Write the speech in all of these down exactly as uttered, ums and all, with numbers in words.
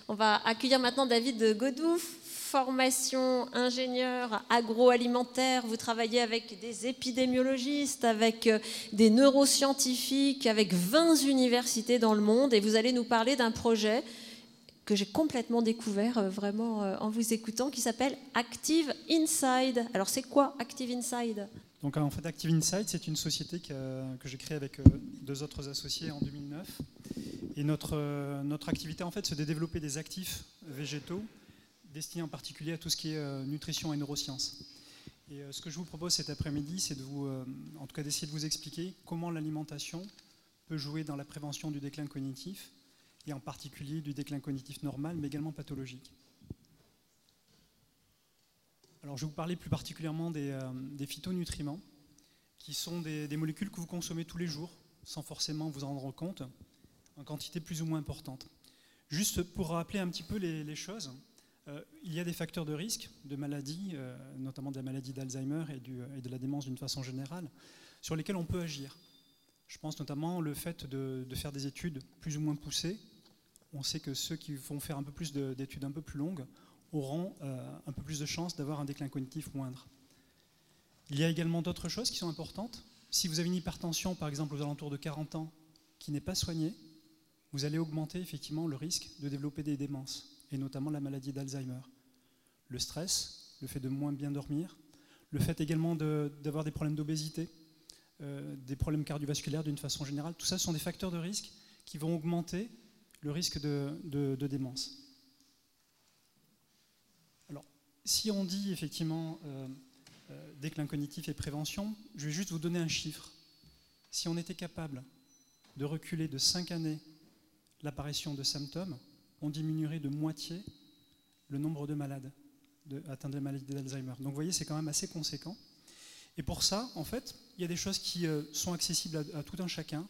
On va accueillir maintenant David Godouf, formation ingénieur agroalimentaire. Vous travaillez avec des épidémiologistes, avec des neuroscientifiques, avec vingt universités dans le monde et vous allez nous parler d'un projet que j'ai complètement découvert euh, vraiment euh, en vous écoutant, qui s'appelle Active Inside. Alors c'est quoi Active Inside ? Donc en fait, Active Inside, c'est une société que, que j'ai créée avec euh, deux autres associés en deux mille neuf. Et notre, euh, notre activité, en fait, c'est de développer des actifs végétaux destinés en particulier à tout ce qui est euh, nutrition et neurosciences. Et euh, ce que je vous propose cet après-midi, c'est de vous, euh, en tout cas d'essayer de vous expliquer comment l'alimentation peut jouer dans la prévention du déclin cognitif, et en particulier du déclin cognitif normal, mais également pathologique. Alors, je vais vous parler plus particulièrement des, euh, des phytonutriments, qui sont des, des molécules que vous consommez tous les jours, sans forcément vous en rendre compte, en quantité plus ou moins importante. Juste pour rappeler un petit peu les, les choses, euh, il y a des facteurs de risque de maladies, euh, notamment de la maladie d'Alzheimer et, du, et de la démence d'une façon générale, sur lesquels on peut agir. Je pense notamment le fait de, de faire des études plus ou moins poussées. On sait que ceux qui vont faire un peu plus de, d'études un peu plus longues auront euh, un peu plus de chances d'avoir un déclin cognitif moindre. Il y a également d'autres choses qui sont importantes. Si vous avez une hypertension, par exemple, aux alentours de quarante ans, qui n'est pas soignée, vous allez augmenter effectivement le risque de développer des démences, et notamment la maladie d'Alzheimer. Le stress, le fait de moins bien dormir, le fait également de, d'avoir des problèmes d'obésité, euh, des problèmes cardiovasculaires d'une façon générale, tout ça sont des facteurs de risque qui vont augmenter le risque de, de, de démence. Alors, si on dit effectivement euh, euh, déclin cognitif et prévention, je vais juste vous donner un chiffre. Si on était capable de reculer de cinq années l'apparition de symptômes, on diminuerait de moitié le nombre de malades de, atteints de la maladie d'Alzheimer. Donc vous voyez, c'est quand même assez conséquent. Et pour ça, en fait, il y a des choses qui euh, sont accessibles à, à tout un chacun,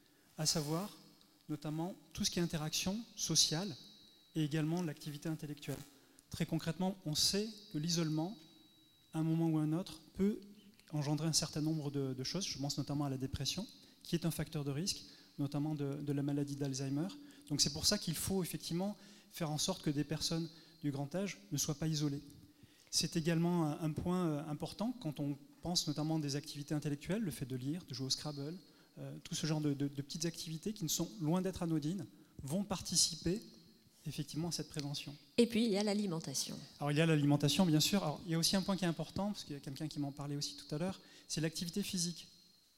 à savoir notamment tout ce qui est interaction sociale et également l'activité intellectuelle. Très concrètement, on sait que l'isolement, à un moment ou à un autre, peut engendrer un certain nombre de, de choses. Je pense notamment à la dépression, qui est un facteur de risque, notamment de, de la maladie d'Alzheimer. Donc c'est pour ça qu'il faut effectivement faire en sorte que des personnes du grand âge ne soient pas isolées. C'est également un, un point important quand on pense notamment des activités intellectuelles, le fait de lire, de jouer au Scrabble, euh, tout ce genre de, de, de petites activités qui ne sont loin d'être anodines, vont participer effectivement à cette prévention. Et puis il y a l'alimentation. Alors il y a l'alimentation bien sûr. Alors, il y a aussi un point qui est important, parce qu'il y a quelqu'un qui m'en parlait aussi tout à l'heure, c'est l'activité physique.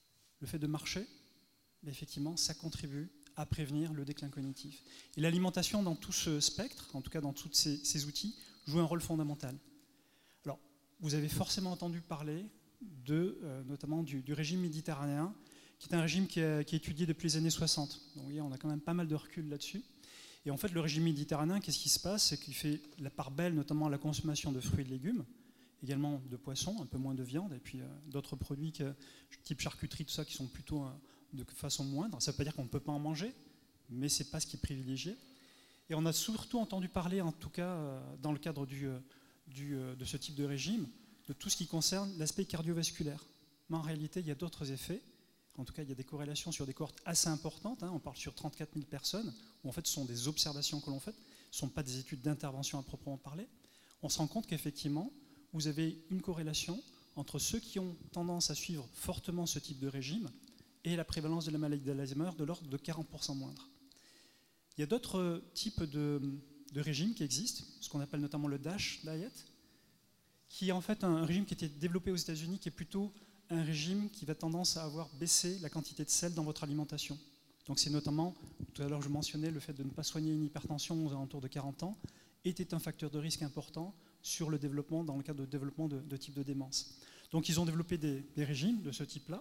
Le fait de marcher, mais effectivement, ça contribue à prévenir le déclin cognitif. Et l'alimentation dans tout ce spectre, en tout cas dans tous ces, ces outils, joue un rôle fondamental. Alors, vous avez forcément entendu parler de, euh, notamment du, du régime méditerranéen, qui est un régime qui est, qui est étudié depuis les années soixante. Donc, vous voyez, on a quand même pas mal de recul là-dessus. Et en fait, le régime méditerranéen, qu'est-ce qui se passe? C'est qu'il fait la part belle, notamment à la consommation de fruits et de légumes, également de poissons, un peu moins de viande, et puis euh, d'autres produits que, type charcuterie, tout ça, qui sont plutôt euh, de façon moindre. Ça ne veut pas dire qu'on ne peut pas en manger, mais ce n'est pas ce qui est privilégié. Et on a surtout entendu parler, en tout cas euh, dans le cadre du, euh, du, euh, de ce type de régime, de tout ce qui concerne l'aspect cardiovasculaire. Mais en réalité, il y a d'autres effets. En tout cas, il y a des corrélations sur des cohortes assez importantes. Hein. On parle sur trente-quatre mille personnes, où en fait ce sont des observations que l'on fait, ce ne sont pas des études d'intervention à proprement parler. On se rend compte qu'effectivement, vous avez une corrélation entre ceux qui ont tendance à suivre fortement ce type de régime et la prévalence de la maladie d'Alzheimer de l'ordre de quarante pour cent moindre. Il y a d'autres types de, de régimes qui existent, ce qu'on appelle notamment le DASH diet, qui est en fait un régime qui a été développé aux États-Unis, qui est plutôt un régime qui va tendance à avoir baissé la quantité de sel dans votre alimentation. Donc c'est notamment, tout à l'heure je mentionnais, le fait de ne pas soigner une hypertension aux alentours de quarante ans était un facteur de risque important sur le développement, dans le cadre de développement de, de type de démence. Donc ils ont développé des, des régimes de ce type-là,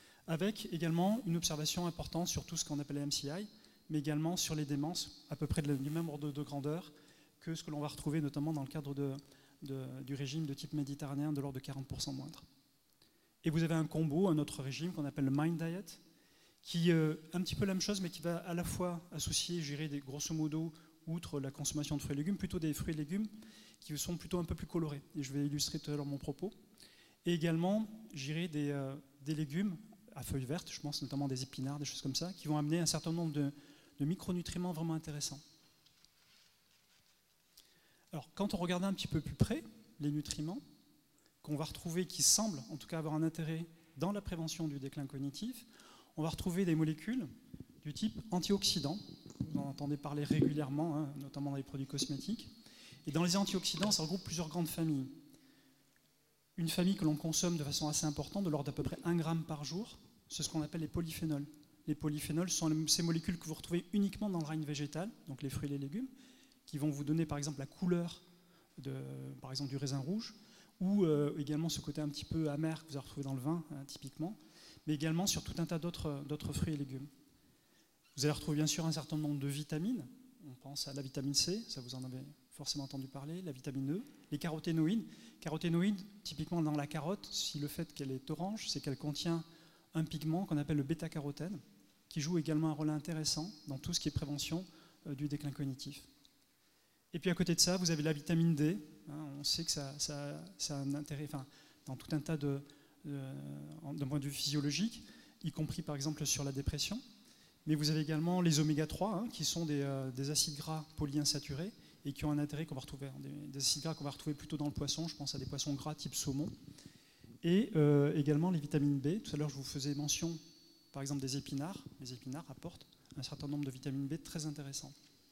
avec également une observation importante sur tout ce qu'on appelle les M C I, mais également sur les démences, à peu près du même ordre de grandeur que ce que l'on va retrouver notamment dans le cadre de, de, du régime de type méditerranéen de l'ordre de quarante pour cent moindre. Et vous avez un combo, un autre régime qu'on appelle le Mind Diet, qui est euh, un petit peu la même chose, mais qui va à la fois associer, je dirais, des, grosso modo, outre la consommation de fruits et légumes, plutôt des fruits et légumes qui sont plutôt un peu plus colorés. Et je vais illustrer tout à l'heure mon propos. Et également, je dirais, des, euh, des légumes à feuilles vertes, je pense notamment des épinards, des choses comme ça, qui vont amener un certain nombre de, de micronutriments vraiment intéressants. Alors, quand on regarde un petit peu plus près les nutriments qu'on va retrouver, qui semblent en tout cas avoir un intérêt dans la prévention du déclin cognitif, on va retrouver des molécules du type antioxydants. Vous en entendez parler régulièrement, hein, notamment dans les produits cosmétiques. Et dans les antioxydants, ça regroupe plusieurs grandes familles. Une famille que l'on consomme de façon assez importante, de l'ordre d'à peu près un gramme par jour, c'est ce qu'on appelle les polyphénols. Les polyphénols sont ces molécules que vous retrouvez uniquement dans le règne végétal, donc les fruits et les légumes, qui vont vous donner par exemple la couleur de, par exemple, du raisin rouge, ou euh, également ce côté un petit peu amer que vous allez retrouver dans le vin, hein, typiquement, mais également sur tout un tas d'autres, d'autres fruits et légumes. Vous allez retrouver bien sûr un certain nombre de vitamines. On pense à la vitamine C, ça vous en avez forcément entendu parler, la vitamine E, les caroténoïdes. Caroténoïdes, typiquement dans la carotte, si le fait qu'elle est orange, c'est qu'elle contient un pigment qu'on appelle le bêta-carotène, qui joue également un rôle intéressant dans tout ce qui est prévention euh, du déclin cognitif. Et puis à côté de ça, vous avez la vitamine D. Hein, on sait que ça, ça, ça a un intérêt, enfin, dans tout un tas de, euh, d'un point de vue physiologique, y compris par exemple sur la dépression. Mais vous avez également les oméga trois, hein, qui sont des, euh, des acides gras polyinsaturés et qui ont un intérêt qu'on va retrouver, des, des acides gras qu'on va retrouver plutôt dans le poisson. Je pense à des poissons gras type saumon. Et euh, également les vitamines B. Tout à l'heure, je vous faisais mention, par exemple, des épinards. Les épinards apportent un certain nombre de vitamines B très intéressants.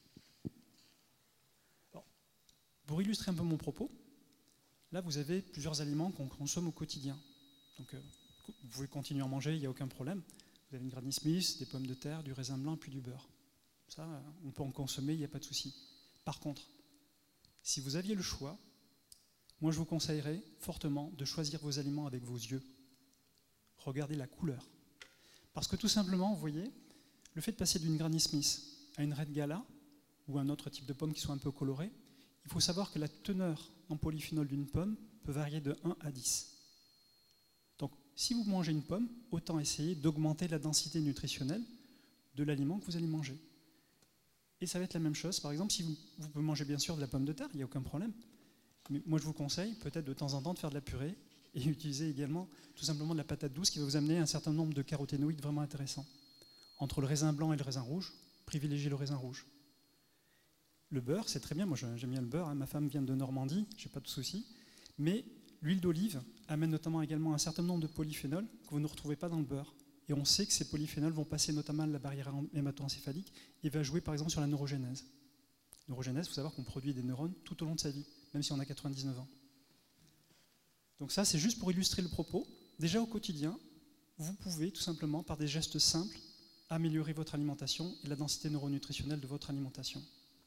Alors, pour illustrer un peu mon propos, là, vous avez plusieurs aliments qu'on consomme au quotidien. Donc, euh, vous pouvez continuer à en manger, il n'y a aucun problème. Vous avez une Granny Smith, des pommes de terre, du raisin blanc, puis du beurre. Ça, on peut en consommer, il n'y a pas de souci. Par contre, si vous aviez le choix, moi je vous conseillerais fortement de choisir vos aliments avec vos yeux. Regardez la couleur. Parce que tout simplement, vous voyez, le fait de passer d'une Granny Smith à une Red Gala, ou un autre type de pomme qui soit un peu colorée, il faut savoir que la teneur en polyphénol d'une pomme peut varier de un à dix. Donc, si vous mangez une pomme, autant essayer d'augmenter la densité nutritionnelle de l'aliment que vous allez manger. Et ça va être la même chose, par exemple, si vous, vous pouvez manger bien sûr de la pomme de terre, il n'y a aucun problème. Mais moi, je vous conseille peut-être de temps en temps de faire de la purée et utiliser également tout simplement de la patate douce qui va vous amener un certain nombre de caroténoïdes vraiment intéressants. Entre le raisin blanc et le raisin rouge, privilégiez le raisin rouge. Le beurre, c'est très bien, moi j'aime bien le beurre, hein. Ma femme vient de Normandie, j'ai pas de souci, mais l'huile d'olive amène notamment également un certain nombre de polyphénols que vous ne retrouvez pas dans le beurre. Et on sait que ces polyphénols vont passer notamment la barrière hémato-encéphalique et va jouer par exemple sur la neurogénèse. Neurogénèse, il faut savoir qu'on produit des neurones tout au long de sa vie, même si on a quatre-vingt-dix-neuf ans. Donc ça, c'est juste pour illustrer le propos. Déjà au quotidien, vous pouvez tout simplement, par des gestes simples, améliorer votre alimentation et la densité neuronutritionnelle de votre alimentation.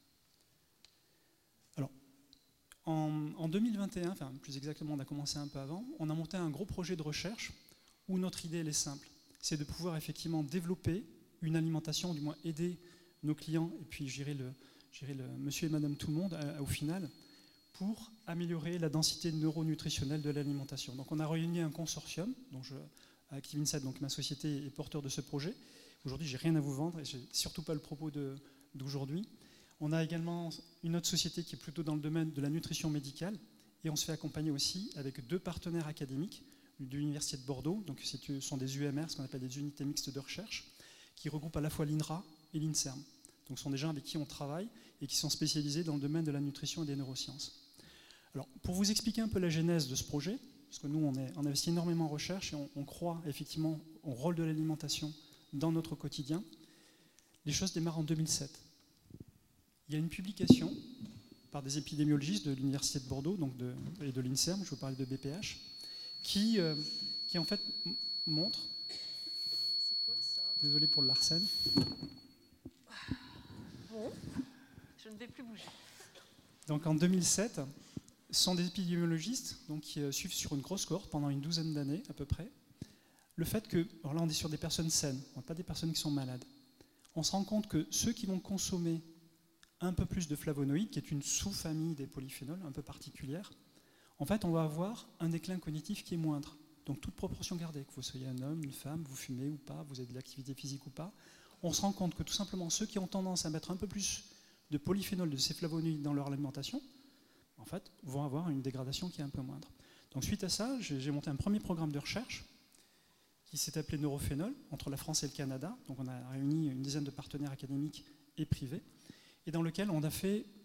Alors, en, en deux mille vingt et un, enfin plus exactement, on a commencé un peu avant, on a monté un gros projet de recherche où notre idée, elle est simple. C'est de pouvoir effectivement développer une alimentation, du moins aider nos clients, et puis j'irai le, j'irai le monsieur et madame tout le monde à, à, au final, pour améliorer la densité neuronutritionnelle de l'alimentation. Donc on a réuni un consortium, dont je, Activinsat, donc ma société est porteur de ce projet. Aujourd'hui, j'ai rien à vous vendre, et c'est surtout pas le propos de, d'aujourd'hui. On a également une autre société qui est plutôt dans le domaine de la nutrition médicale, et on se fait accompagner aussi avec deux partenaires académiques de l'Université de Bordeaux, donc ce sont des U M R, ce qu'on appelle des unités mixtes de recherche, qui regroupent à la fois l'INRA et l'INSERM. Donc ce sont des gens avec qui on travaille et qui sont spécialisés dans le domaine de la nutrition et des neurosciences. Alors, pour vous expliquer un peu la genèse de ce projet, parce que nous, on, est, on investit énormément en recherche et on, on croit effectivement au rôle de l'alimentation dans notre quotidien, les choses démarrent en deux mille sept. Il y a une publication par des épidémiologistes de l'Université de Bordeaux donc de, et de l'INSERM, je vous parlais de B P H, qui, euh, qui en fait montre... C'est quoi ça ? Désolé pour le Larsen. Bon, je ne vais plus bouger. Donc en deux mille sept, ce sont des épidémiologistes donc, qui euh, suivent sur une grosse cohorte pendant une douzaine d'années à peu près, le fait que, alors là on est sur des personnes saines, pas des personnes qui sont malades, on se rend compte que ceux qui vont consommer un peu plus de flavonoïdes, qui est une sous-famille des polyphénols un peu particulière, en fait on va avoir un déclin cognitif qui est moindre. Donc toute proportion gardée, que vous soyez un homme, une femme, vous fumez ou pas, vous avez de l'activité physique ou pas, on se rend compte que tout simplement ceux qui ont tendance à mettre un peu plus de polyphénols, de ces flavonoïdes dans leur alimentation, en fait, vont avoir une dégradation qui est un peu moindre. Donc suite à ça, j'ai monté un premier programme de recherche qui s'est appelé Neurophénol, entre la France et le Canada. Donc on a réuni une dizaine de partenaires académiques et privés, et dans lequel on a fait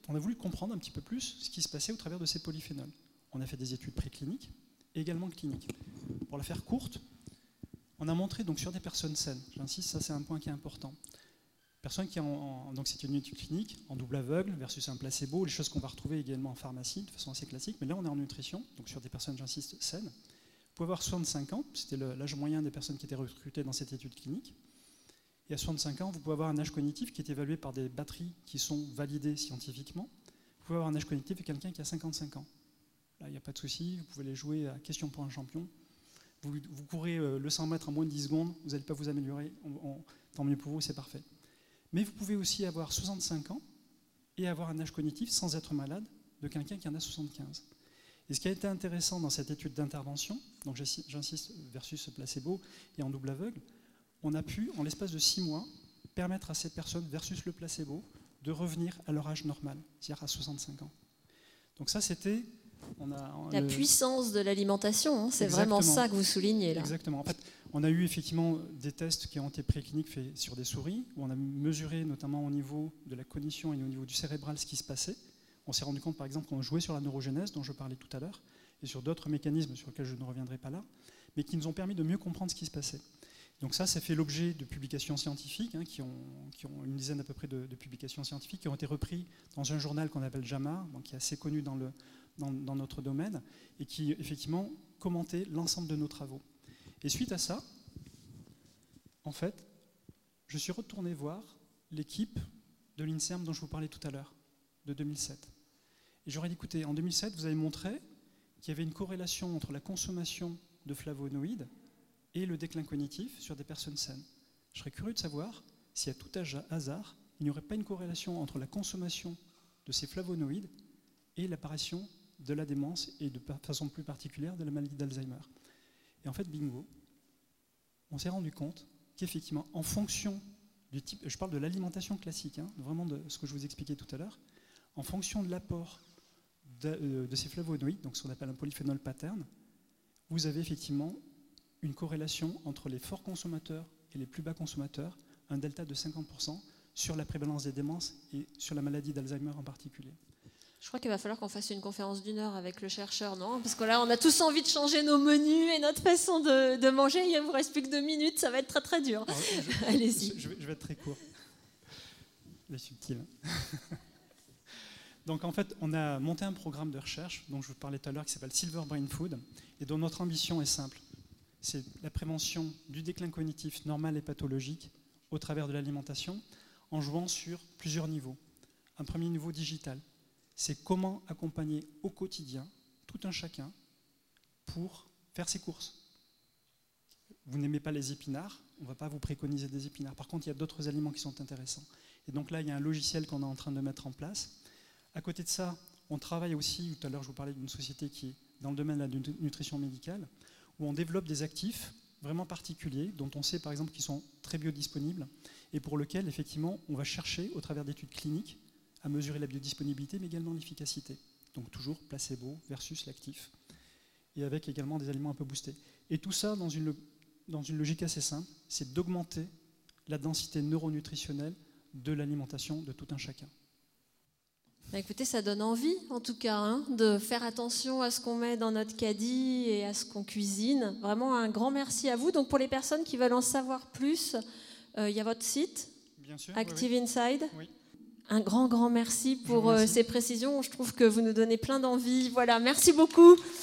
on a voulu comprendre un petit peu plus ce qui se passait au travers de ces polyphénols. On a fait des études précliniques et également cliniques. Pour la faire courte, on a montré donc sur des personnes saines, j'insiste, ça c'est un point qui est important. Personnes qui ont, donc c'est une étude clinique en double aveugle versus un placebo, les choses qu'on va retrouver également en pharmacie de façon assez classique, mais là on est en nutrition, donc sur des personnes, j'insiste, saines. Vous pouvez avoir soixante-cinq ans, c'était l'âge moyen des personnes qui étaient recrutées dans cette étude clinique. Et à soixante-cinq ans, vous pouvez avoir un âge cognitif qui est évalué par des batteries qui sont validées scientifiquement. Vous pouvez avoir un âge cognitif de quelqu'un qui a cinquante-cinq ans. Là, il n'y a pas de souci, vous pouvez les jouer à question pour un champion. Vous, vous courez le cent mètres en moins de dix secondes, vous n'allez pas vous améliorer, on, on, tant mieux pour vous, c'est parfait. Mais vous pouvez aussi avoir soixante-cinq ans et avoir un âge cognitif sans être malade de quelqu'un qui en a soixante-quinze. Et ce qui a été intéressant dans cette étude d'intervention, donc j'insiste versus placebo et en double aveugle, on a pu, en l'espace de six mois, permettre à ces personnes versus le placebo de revenir à leur âge normal, c'est-à-dire à soixante-cinq ans. Donc ça, c'était... On a, on La le... puissance de l'alimentation, hein, c'est vraiment ça que vous soulignez là. Exactement. En fait, on a eu effectivement des tests qui ont été précliniques faits sur des souris, où on a mesuré notamment au niveau de la cognition et au niveau du cérébral ce qui se passait. On s'est rendu compte par exemple qu'on jouait sur la neurogénèse dont je parlais tout à l'heure, et sur d'autres mécanismes sur lesquels je ne reviendrai pas là, mais qui nous ont permis de mieux comprendre ce qui se passait. Donc ça, ça fait l'objet de publications scientifiques, hein, qui, ont, qui ont une dizaine à peu près de, de publications scientifiques, qui ont été reprises dans un journal qu'on appelle JAMA, donc qui est assez connu dans, le, dans, dans notre domaine, et qui effectivement commentait l'ensemble de nos travaux. Et suite à ça, en fait, je suis retourné voir l'équipe de l'INSERM dont je vous parlais tout à l'heure, de deux mille sept. Et j'aurais dit, écoutez, en deux mille sept, vous avez montré qu'il y avait une corrélation entre la consommation de flavonoïdes et le déclin cognitif sur des personnes saines. Je serais curieux de savoir si à tout hasard, il n'y aurait pas une corrélation entre la consommation de ces flavonoïdes et l'apparition de la démence et de façon plus particulière de la maladie d'Alzheimer. Et en fait, bingo, on s'est rendu compte qu'effectivement, en fonction du type, je parle de l'alimentation classique, hein, vraiment de ce que je vous expliquais tout à l'heure, en fonction de l'apport de, de ces flavonoïdes, donc ce qu'on appelle un polyphénol pattern, vous avez effectivement une corrélation entre les forts consommateurs et les plus bas consommateurs, un delta de cinquante pour cent sur la prévalence des démences et sur la maladie d'Alzheimer en particulier. Je crois qu'il va falloir qu'on fasse une conférence d'une heure avec le chercheur, non? Parce que là, on a tous envie de changer nos menus et notre façon de, de manger. Il ne vous reste plus que deux minutes, ça va être très très dur. Allez-y. Je, je, vais, je vais être très court. Les subtils. Donc en fait, on a monté un programme de recherche dont je vous parlais tout à l'heure qui s'appelle Silver Brain Food et dont notre ambition est simple. C'est la prévention du déclin cognitif normal et pathologique au travers de l'alimentation en jouant sur plusieurs niveaux. Un premier niveau digital, c'est comment accompagner au quotidien tout un chacun pour faire ses courses. Vous n'aimez pas les épinards, on ne va pas vous préconiser des épinards. Par contre, il y a d'autres aliments qui sont intéressants. Et donc là, il y a un logiciel qu'on est en train de mettre en place. À côté de ça, on travaille aussi, tout à l'heure je vous parlais d'une société qui est dans le domaine de la nutrition médicale, où on développe des actifs vraiment particuliers, dont on sait par exemple qu'ils sont très biodisponibles, et pour lesquels effectivement on va chercher, au travers d'études cliniques, à mesurer la biodisponibilité, mais également l'efficacité. Donc toujours placebo versus l'actif, et avec également des aliments un peu boostés. Et tout ça dans une, dans une logique assez simple, c'est d'augmenter la densité neuronutritionnelle de l'alimentation de tout un chacun. Bah écoutez, ça donne envie, en tout cas, hein, de faire attention à ce qu'on met dans notre caddie et à ce qu'on cuisine. Vraiment un grand merci à vous. Donc pour les personnes qui veulent en savoir plus, euh, il y a votre site, Bien sûr, Active oui, oui. Inside. Oui. Un grand, grand merci pour remercie. euh, ces précisions. Je trouve que vous nous donnez plein d'envie. Voilà, merci beaucoup.